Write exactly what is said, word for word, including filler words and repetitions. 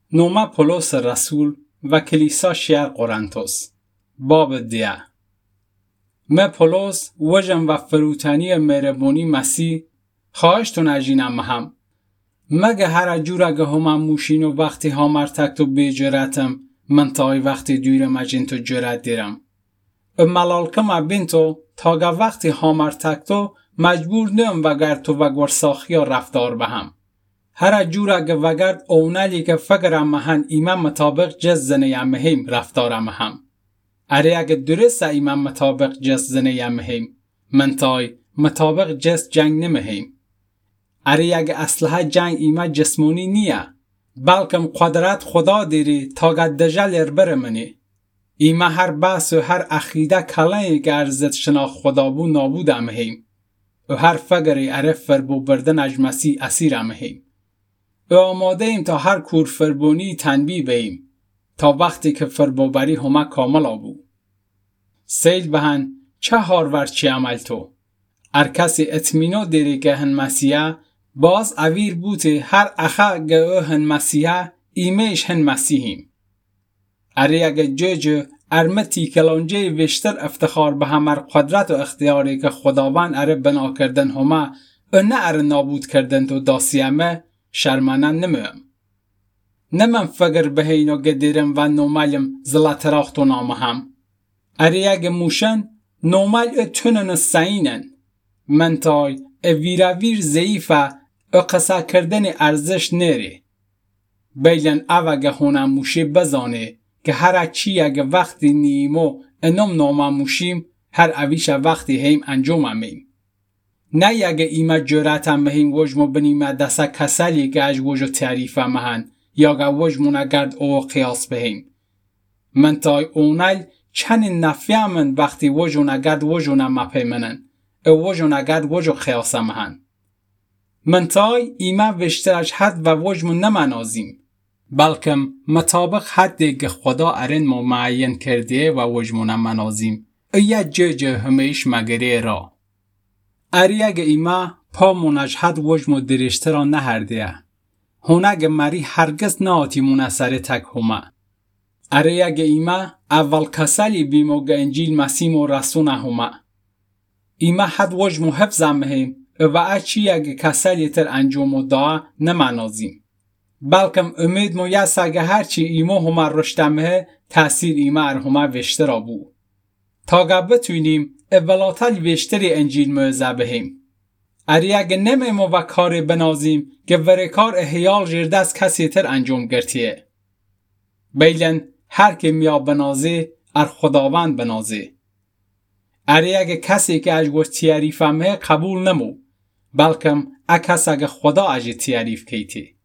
نوما پولس رسول و کلیسا شهر قرنتوس باب ده. من پولس وجم و فروتنی مهربانی مسیح خواهشتون اجینم هم. مگه هر جور اگه هم موشین و وقتی هامر تکتو بیجرتم من تای وقتی دویرم اجین تو جرت دیرم. ملالکم بینتو تاگه وقتی هامر تکتو مجبور نیم وگرد تو وگر ساخی ها رفتار به هم. هر جور اگه وگرد اونالی که فکرم مهن ایمان مطابق جز زنه یمهیم رفتارم هم. اره اگه درست ایمان مطابق جز زنه یمهیم من تای مطابق جز جنگ نمهیم. اره اگه اسلحه جنگ ایمان جسمونی نیه بلکم قدرت خدا دیری تاگه دجل اربر منی. ایمان هر بحث و هر عقیده کلانی که ارزت شناخ خدا بو نابود امهیم و هر فگری اره فربو بردن اج مسیح اسیر امهیم. و آماده ایم تا هر کور فربونی تنبیه بهیم تا وقتی که فربوبری همه کامل آبو. سیل بهن چه هارور چی عمل تو؟ ار کسی اتمینو دیری که هن مسیح باز اویر بوته هر اخه گه او هن مسیح ایمیش هن مسیحیم. اره اگه جوجو ارمتی کلانجه وشتر افتخار به همر قدرت و اختیاری که خداوند اره بنا کردن همه و نه اره نابود کردن تو داسیمه شرمانه نمیم. نمیم فگر به اینو گدیرم و نومالیم زلاتراختو نامه هم. اره اگه موشن نومال اتونن سینن. من تای ویراویر زیفه و قصه کردن ارزش نری. بیلن او اگه هونم موشی بزانه که هر چی اگه وقتی نیمو انم نامه موشیم هر اویش وقتی هیم انجام همیم. نه اگه ایمه جرات هم مهیم وجمو بنیمه دسته کسلی که اج وجو تعریف مهن یا اگه وجمو نگرد او قیاس بهیم. من تای اونال چنین نفیه من وقتی وجو نگرد وجو نمپی منن او وجو نگرد وجو قیاس مهن. من تای ایمه وشترش حد و وجمو نمنازیم بلکم مطابق حدی که خدا ارن ما معین کرده و وجمو نمنازیم ایا جه جه همیش مگره را. اری اگه ایما پا منج حد وجمو درشته را نهرده هونگ مری هرگز ناتی منصره تک همه. اری اگه ایما اول کسلی بیموگ انجیل مسیم و رسونه همه. ایما حد وجمو حفظم هیم و اچی اگه کسلی تر انجام و دعا نمنازیم. بلکم امید مو یست اگه هرچی ایما همه رشتمه تأثیر ایما ار همه وشته را بو. تا بتونیم اولاتل وشتری انجیل موعظه بهیم. اری اگه نمیمو و کار بنازیم که وره کار احیال جرده از کسی تر انجام گرتیه. بیلن هر که میا بنازه ار خداوند بنازه. اری اگه کسی که اجگور تیاریف همه قبول نمو بلکم اکس اگه خدا اجی تیاریف کیتی.